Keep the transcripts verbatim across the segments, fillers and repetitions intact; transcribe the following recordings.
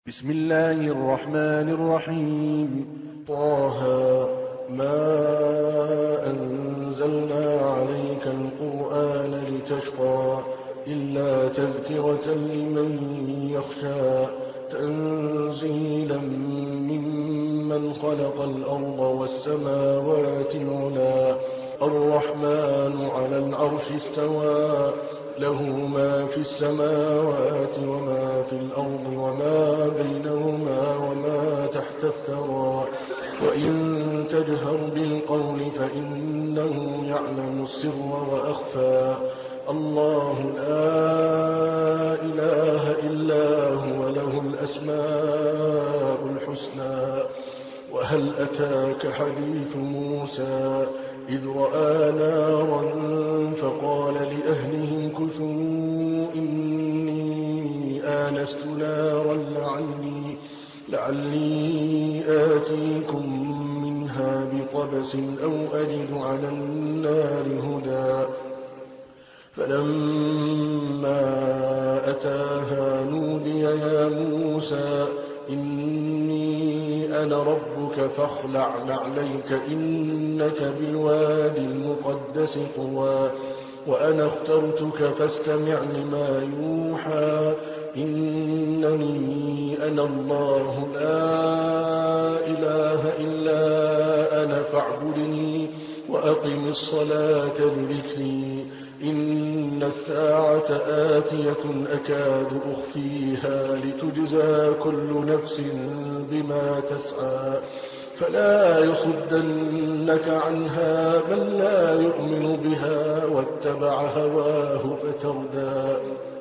بسم الله الرحمن الرحيم. طه ما أنزلنا عليك القرآن لتشقى إلا تذكرة لمن يخشى تنزيلا ممن خلق الأرض والسماوات العلى الرحمن على العرش استوى له ما في السماوات وما في الأرض وما بينهما وما تحت الثرى وإن تجهر بالقول فإنه يعلم السر وأخفى الله لا إله إلا هو له الأسماء الحسنى. وهل أتاك حديث موسى إذ رأى نارا فقال لأهلهم كثوا إني آنست نارا لعلي, لعلي آتيكم منها بقبس أو أجد على النار هدى. فلما أتاها نودي يا موسى إني أنا ربك فاخلع نعليك إنك بالوادي المقدس طوى وأنا اخترتك فاستمع لما يوحى إنني أنا الله لا إله إلا أنا فاعبدني وأقم الصلاة لذكري إن الساعة آتية أكاد أخفيها لتجزى كل نفس بما تسعى فلا يصدنك عنها من لا يؤمن بها واتبع هواه فتردى.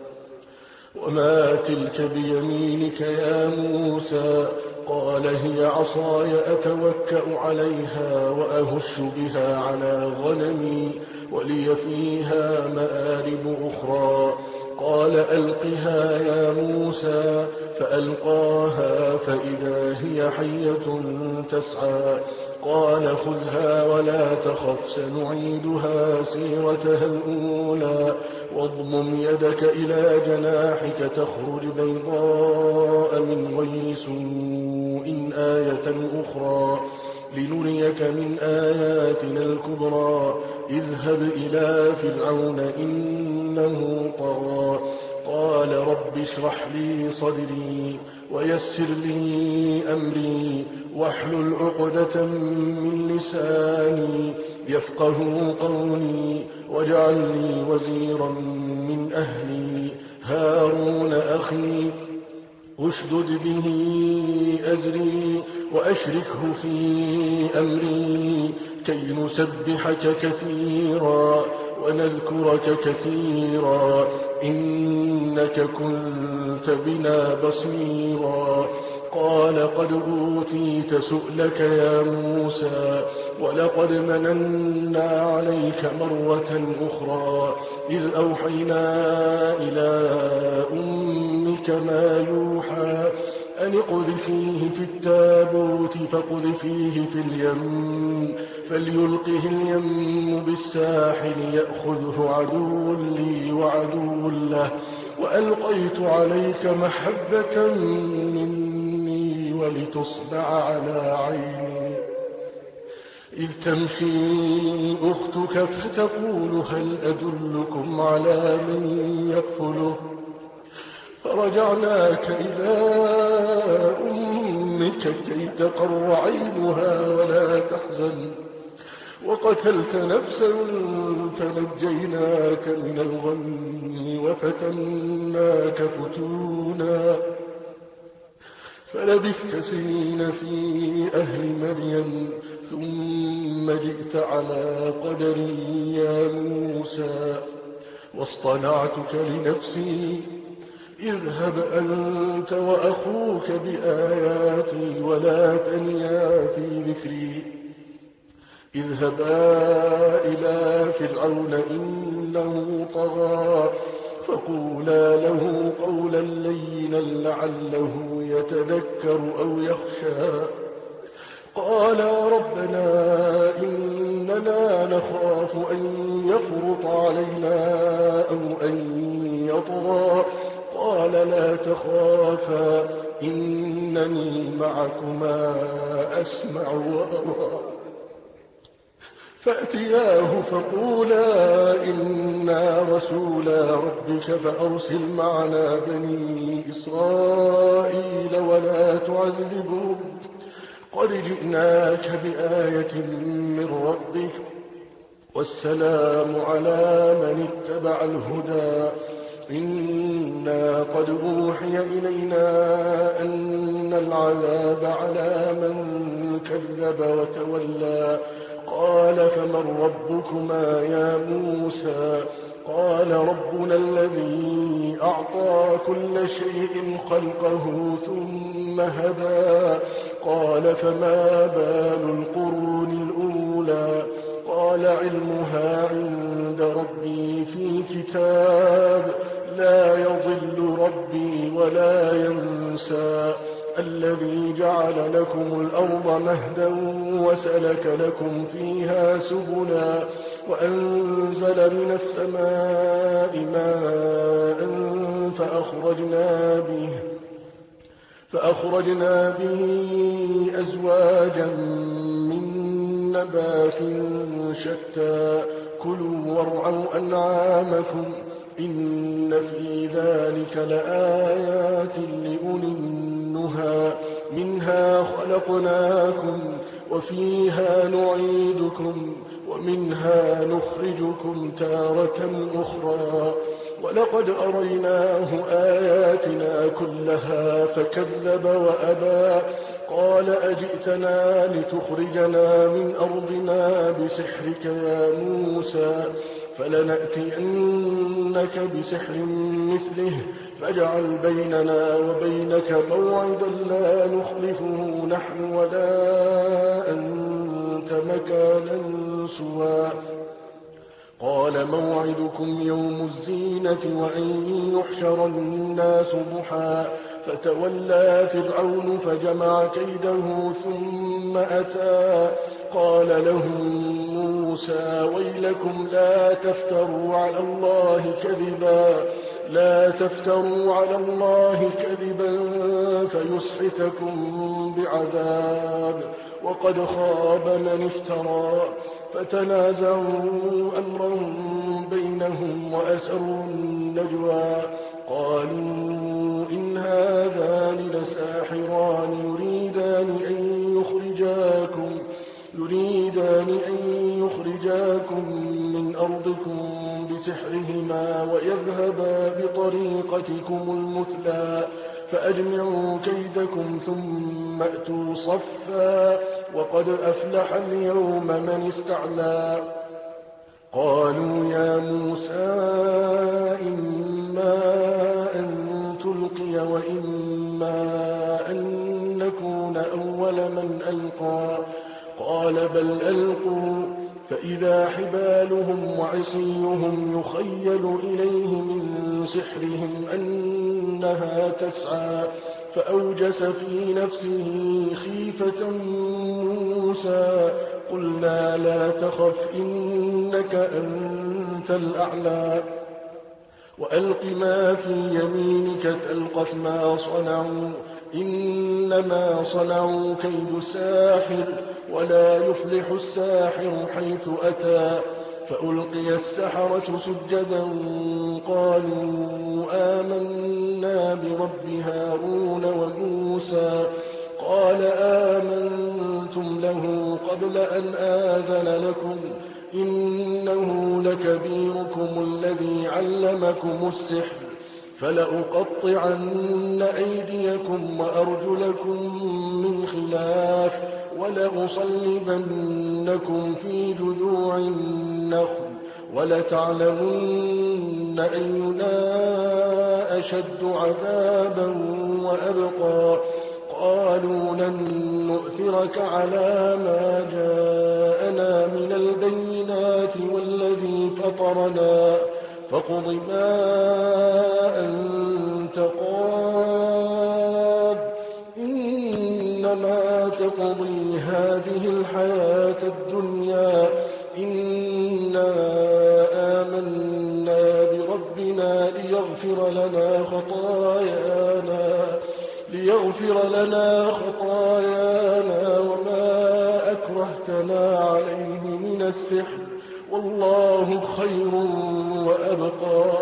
وما تلك بيمينك يا موسى قال هي عصاي أتوكأ عليها وأهش بها على غنمي ولي فيها مآرب أخرى. قال ألقها يا موسى فألقاها فإذا هي حية تسعى قال خذها ولا تخف سنعيدها سيرتها الأولى واضمم يدك إلى جناحك تخرج بيضاء من غير سوء آية أخرى لنريك من آياتنا الكبرى اذهب إلى فرعون إنه طغى. قال رب اشرح لي صدري ويسر لي أمري واحلل عقدة من لساني يفقه قولي واجعل لي وزيرا من أهلي هارون أخي أشدد به أزري وأشركه في أمري كي نسبحك كثيرا ونذكرك كثيرا إنك كنت بنا بصيرا. قال قد أوتيت سؤلك يا موسى ولقد مننا عليك مرة أخرى إذ أوحينا إلى أمك ما يوحى أن اقذفيه في التابوت فاقذفيه في اليم فليلقه اليم بالساحل يأخذه عدو لي وعدو له وألقيت عليك محبة مني ولتصنع على عيني إذ تمشي أختك فتقول هل أدلكم على من يكفله فرجعناك إلى أمك كي تقر عينها ولا تحزن وقتلت نفسا فنجيناك من الغم وفتناك فتونا فلبثت سنين في أهل مدين ثم جئت على قدري يا موسى واصطنعتك لنفسي اذهب أنت وأخوك بآياتي ولا تنيا في ذكري اذهبا إلى فرعون إنه طغى فقولا له قولا لينا لعله يتذكر أو يخشى. قالا ربنا إننا نخاف أن يفرط علينا أو أن يطغى قال لا تخافا إنني معكما أسمع وأرى. فأتياه فقولا إنا رسولا ربك فأرسل معنا بني إسرائيل ولا تعذبهم قد جئناك بآية من ربك والسلام على من اتبع الهدى. إنا قد أوحي إلينا أن العذاب على من كذب وتولى. قال فمن ربكما يا موسى؟ قال ربنا الذي أعطى كل شيء خلقه ثم هدى. قال فما بال القرون الأولى؟ قال علمها عند ربي في كتاب لا يضل ربي ولا ينسى. الذي جعل لكم الأرض مهدا وسلك لكم فيها سبلا وأنزل من السماء ماء فأخرجنا به فأخرجنا به أزواجا من نبات شتى كلوا وارعوا أنعامكم إن في ذلك لآيات لأولي النهى. منها خلقناكم وفيها نعيدكم ومنها نخرجكم تارة أخرى. ولقد أريناه آياتنا كلها فكذب وأبى. قال أجئتنا لتخرجنا من أرضنا بسحرك يا موسى؟ فلنأتينك بسحر مثله فاجعل بيننا وبينك موعدا لا نخلفه نحن ولا أنت مكانا سوى. قال موعدكم يوم الزينة وأن يحشر الناس ضحى. فتولى فرعون فجمع كيده ثم أتى. قال لهم موسى ويلكم لا تفتروا على الله كذبا لا تفتروا على الله كذبا فيسحتكم بعذاب وقد خاب من افترى. فتنازعوا أمرهم بينهم وأسروا النجوى. قالوا إن هذان لساحران يريدان أن يخرجاكم يريدان أن يخرجاكم من أرضكم بسحرهما ويذهبا بطريقتكم المثلى فأجمعوا كيدكم ثم أتوا صفا وقد أفلح اليوم من استعلى. قالوا يا موسى إما أن تلقي وإما أن نكون أول من ألقى. قال بل ألقوا فإذا حبالهم وعصيهم يخيل إليه من سحرهم أنها تسعى. فأوجس في نفسه خيفة موسى. قلنا لا تخف إنك أنت الأعلى وألق ما في يمينك تلقف ما صنعوا إنما صنعوا كيد ساحر ولا يفلح الساحر حيث أتى. فألقي السحرة سجدا قالوا آمنا برب هارون وموسى. قال آمنتم له قبل أن آذن لكم إنه لكبيركم الذي علمكم السحر فلأقطعن أيديكم وأرجلكم من خلاف ولأصلبنكم في جذوع النخل ولتعلمن أينا أشد عذابا وأبقى. قالوا لن نؤثرك على ما جاءنا من البينات والذي فطرنا فاقض ما أنت قاض إنما تقضي هذه الحياة الدنيا إنا آمنا بربنا ليغفر لنا خطايانا ليغفر لنا خطايانا وما أكرهتنا عليه من السحر والله خير وأبقى.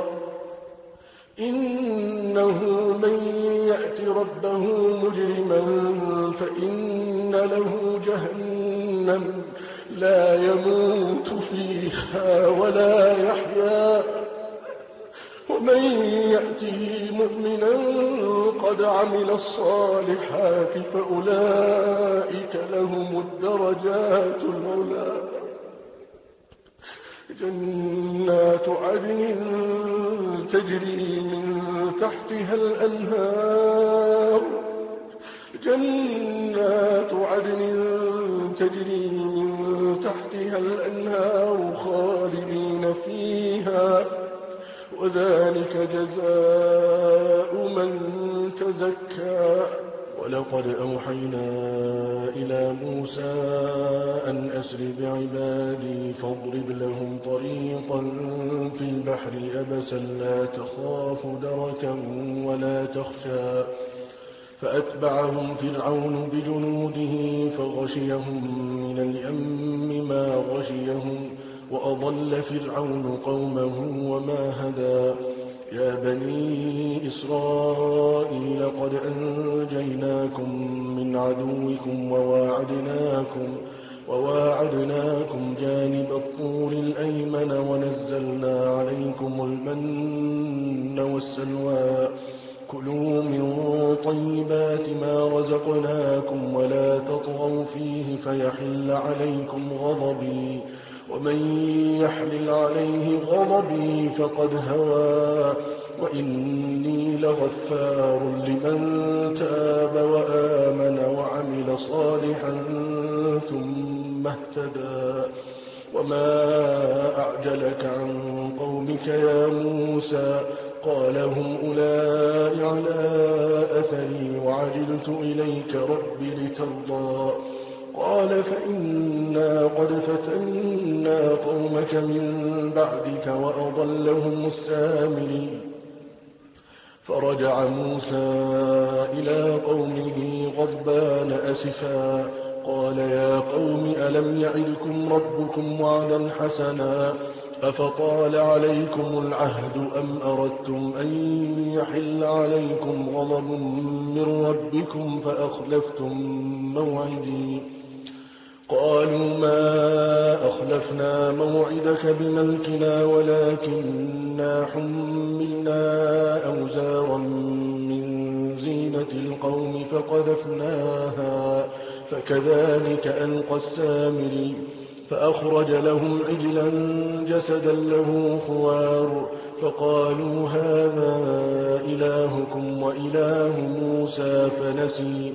إنه من يأت ربه مجرما فإن له جهنم لا يموت فيها ولا يحيا، ومن يأته مؤمنا قد عمل الصالحات فأولئك لهم الدرجات العلى. جنات عدن تجري من تحتها الأنهار جنات عدن تجري من تحتها الأنهار خالدين فيها وذلك جزاء من تزكى. ولقد أوحينا إلى موسى أن أسر بعبادي فاضرب لهم طريقا في البحر يبسا لا تخاف دركا ولا تخشى. فأتبعهم فرعون بجنوده فغشيهم من اليم ما غشيهم وأضل فرعون قومه وما هدى. يا بني إسرائيل قد أنجيناكم من عدوكم وواعدناكم, وواعدناكم جانب الطور الأيمن ونزلنا عليكم المن والسلوى. كلوا من طيبات ما رزقناكم ولا تطغوا فيه فيحل عليكم غضبي ومن يحلل عليه غضبي فقد هوى. وإني لغفار لمن تاب وآمن وعمل صالحا ثم اهتدى. وما أعجلك عن قومك يا موسى؟ قال هم أولئك على أثري وعجلت إليك رب لترضى. قال فإنا قد فتنا قومك من بعدك وأضلهم السامري. فرجع موسى إلى قومه غضبان أسفا قال يا قوم ألم يعدكم ربكم وعدا حسنا أفطال عليكم العهد أم أردتم أن يحل عليكم غضب من ربكم فأخلفتم موعدي. قالوا ما أخلفنا موعدك بملكنا ولكننا حملنا أوزارا من زينة القوم فقذفناها فكذلك ألقى السامري. فأخرج لهم عجلا جسدا له خوار فقالوا هذا إلهكم وإله موسى فنسي.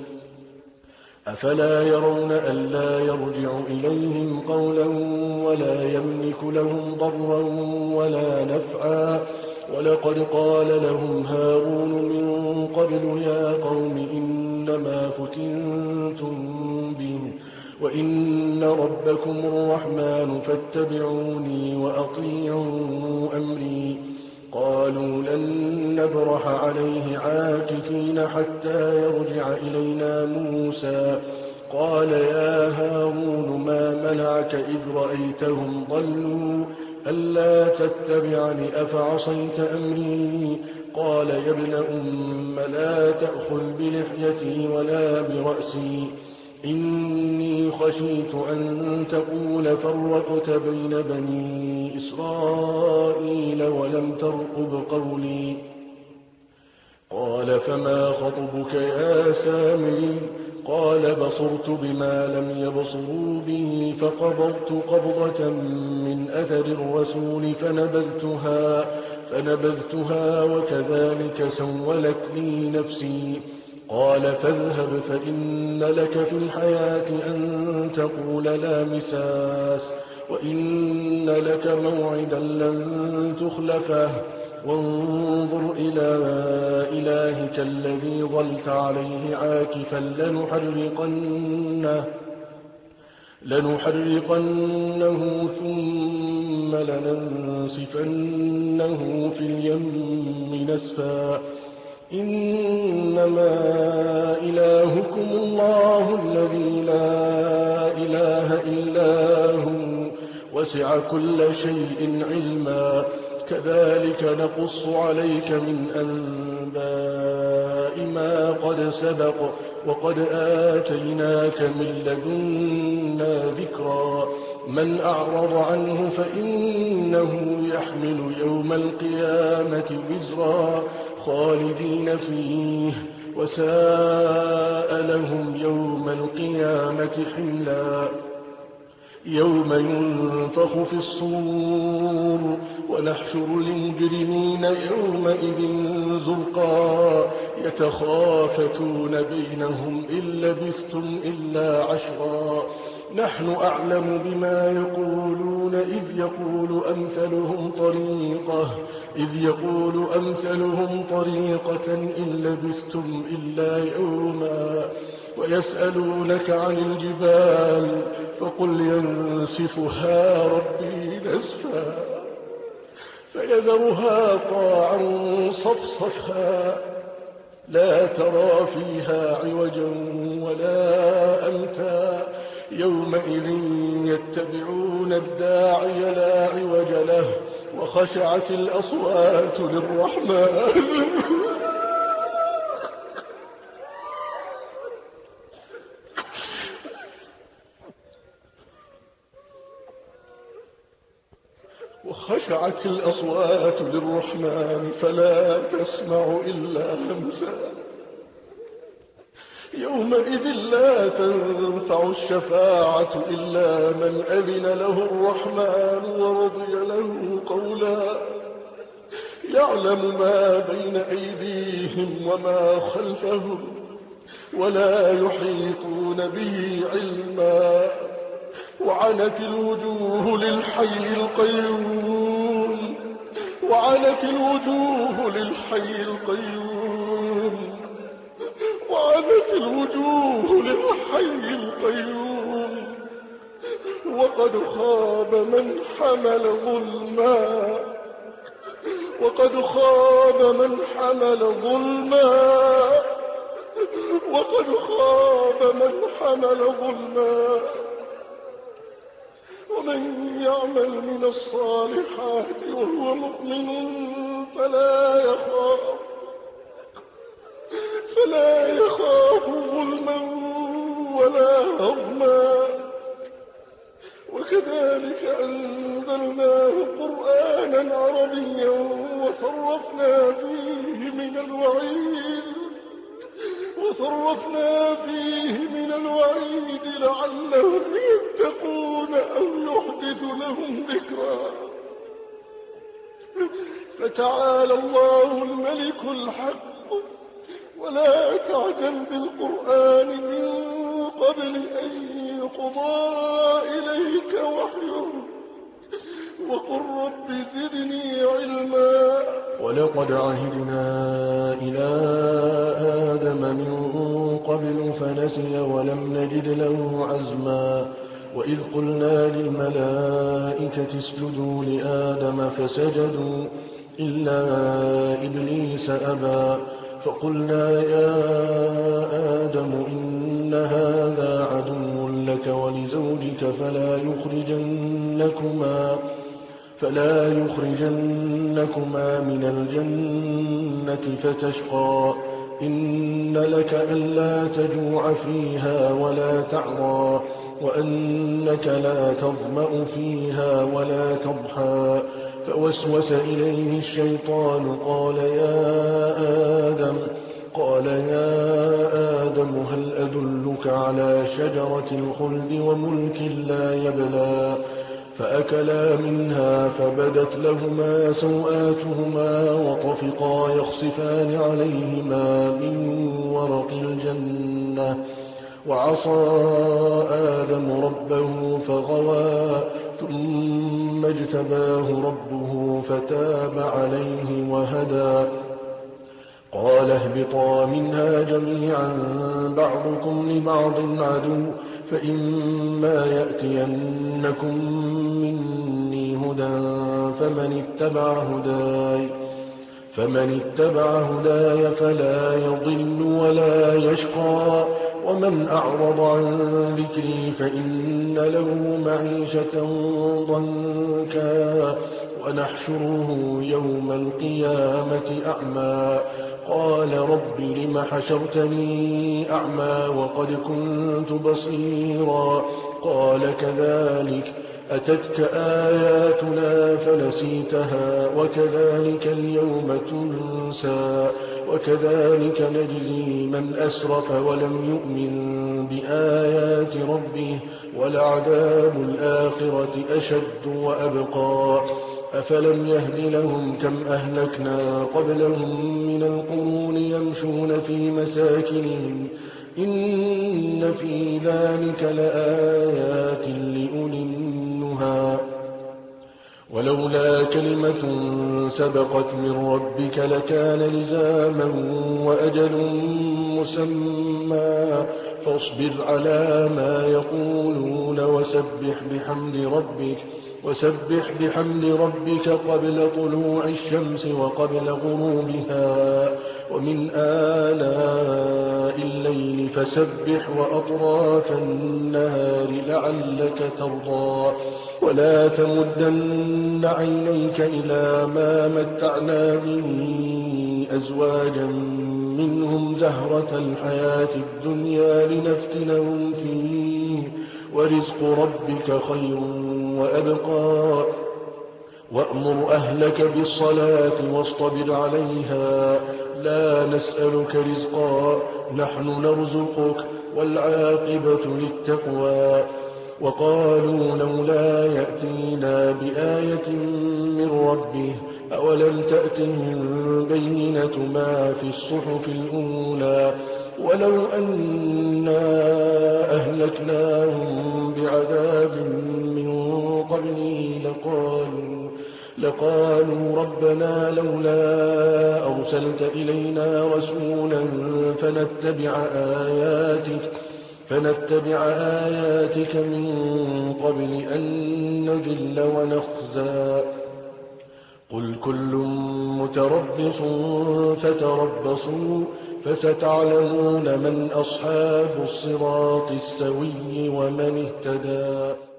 أفلا يرون ألا يرجع إليهم قولا ولا يملك لهم ضرا ولا نفعا. ولقد قال لهم هارون من قبل يا قوم إنما فتنتم به وإن ربكم الرحمن فاتبعوني وأطيعوا أمري. قالوا لن نبرح عليه عاكفين حتى يرجع إلينا موسى. قال يا هارون ما منعك إذ رأيتهم ضلوا ألا تتبعني أفعصيت أمري. قال يا ابن أم لا تأخذ بلحيتي ولا برأسي إني خشيت أن تقول فرقت بين بني إسرائيل ولم ترقب قولي. قال فما خطبك يا سامري؟ قال بصرت بما لم يبصروا به فقبضت قبضة من أثر الرسول فنبذتها, فنبذتها وكذلك سولت لي نفسي. قال فاذهب فإن لك في الحياة أن تقول لا مساس وإن لك موعدا لن تخلفه وانظر إلى إلهك الذي ظلت عليه عاكفا لنحرقنه, لنحرقنه ثم لننسفنه في اليم نسفا إنما إلهكم الله الذي لا إله إلا هو وسع كل شيء علما كذلك نقص عليك من أنباء ما قد سبق وقد آتيناك من لدنا ذكرا من أعرض عنه فإنه يحمل يوم القيامة وزرا خالدين فيه وساء لهم يوم القيامة حملا يوم ينفخ في الصور ونحشر المجرمين يومئذ زرقا يتخافتون بينهم إن لبثتم إلا عشرا نحن أعلم بما يقولون إذ يقول أمثلهم طريقة إذ يقول أمثلهم طريقة إن لبثتم إلا يوما ويسألونك عن الجبال فقل ينسفها ربي نسفا فيذرها قاعا صفصفا لا ترى فيها عوجا ولا أمتا يومئذ يتبعون الداعي لا عوج له وخشعت الأصوات للرحمن وخشعت الأصوات للرحمن فلا تسمع إلا همسا يومئذ لا تنفع الشفاعة إلا من أذن له الرحمن ورضي له قولا يعلم ما بين أيديهم وما خلفهم ولا يحيطون به علما وعنت الوجوه للحي القيوم وعنت الوجوه للحي القيوم وعنت الوجوه للحي القيوم وقد خاب من حمل ظلما وقد خاب من حمل ظلما وقد خاب من حمل ظلما ومن يعمل من الصالحات وهو مؤمن فلا يخاف فلا يخاف ظلما ولا هضما وكذلك أنزلناه قرآنا عربيا وصرفنا فيه من الوعيد وصرفنا فيه من الوعيد لعلهم يتقون أو يحدث لهم ذكرا فتعالى الله الملك الحق ولا تعجل بالقرآن من قبل أن يقضى إليك وحيه وقل رب زدني علما ولقد عهدنا إلى آدم من قبل فنسي ولم نجد له عزما وإذ قلنا للملائكة اسجدوا لآدم فسجدوا إلا إبليس أبى فقلنا يا آدم إن هذا عدو لك ولزوجك فلا يخرجنكما فلا يخرجنكما من الجنة فتشقى إن لك ألا تجوع فيها ولا تعرى وأنك لا تظمأ فيها ولا تضحى فوسوس إليه الشيطان قال يا آدم قال يا آدم هل أدلك على شجرة الخلد وملك لا يبلى فأكلا منها فبدت لهما سوآتهما وطفقا يخصفان عليهما من ورق الجنة وعصى آدم ربه فغوى ثم اجتباه ربه فتاب عليه وهدى قال اهبطا منها جميعا بعضكم لبعض عدو فإما يأتينكم مني هدى فمن اتبع هداي فمن اتبع هداي فلا يضل ولا يشقى ومن أعرض عن ذكري فإن له معيشة ضنكا ونحشره يوم القيامة أعمى قال رب لم حشرتني أعمى وقد كنت بصيرا قال كذلك أتتك آياتنا فنسيتها وكذلك اليوم تنسى وكذلك نجزي من أسرف ولم يؤمن بآيات ربه ولعذاب الآخرة أشد وأبقى أفلم يهد لهم كم أهلكنا قبلهم من القرون يمشون في مساكنهم إن في ذلك لآيات لأولي النهى ولولا كلمة سبقت من ربك لكان لزاما وأجل مسمى فاصبر على ما يقولون وسبح بحمد ربك وسبح بحمد ربك قبل طلوع الشمس وقبل غروبها ومن آلاء الليل فسبح وأطراف النهار لعلك ترضى ولا تمدن عينيك إلى ما متعنا به أزواجا منهم زهرة الحياة الدنيا لنفتنهم فيه ورزق ربك خير وأبقى وأمر أهلك بالصلاة واصطبر عليها لا نسألك رزقا نحن نرزقك والعاقبة للتقوى وقالوا لولا يأتينا بآية من ربه أولم تأتهم بينة ما في الصحف الأولى ولو أنا أهلكناهم بعذاب من قبله لقالوا, لقالوا ربنا لولا أرسلت إلينا رسولا فنتبع آياتك, فنتبع آياتك من قبل أن نذل ونخزى قل كل متربص فتربصوا فستعلمون من أصحاب الصراط السوي ومن اهتدى.